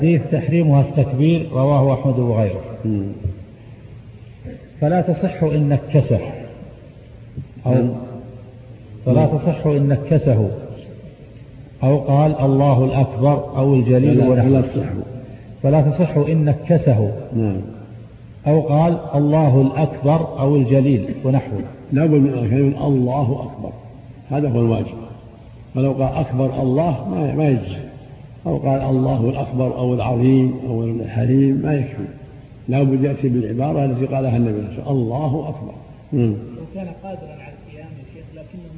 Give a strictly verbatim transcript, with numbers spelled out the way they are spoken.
حديث تحريمها التكبير رواه أحمد وغيره. فلا تصح إن نكسه أو فلا تصح إن نكسه أو قال الله الأكبر أو الجليل ونحوه. فلا تصح إن نكسه أو قال الله الأكبر أو الجليل ونحوه. لا بد من كلمة الله أكبر، هذا هو الواجب. ولو قال أكبر الله ما يجزي، أو قال الله الأكبر أو العظيم أو الحليم ما يكفي. لا بد يأتي بالعبارة التي قالها النبي صلى الله عليه وسلم الله أكبر. لو كان قادرا على القيام يا شيخ لكنه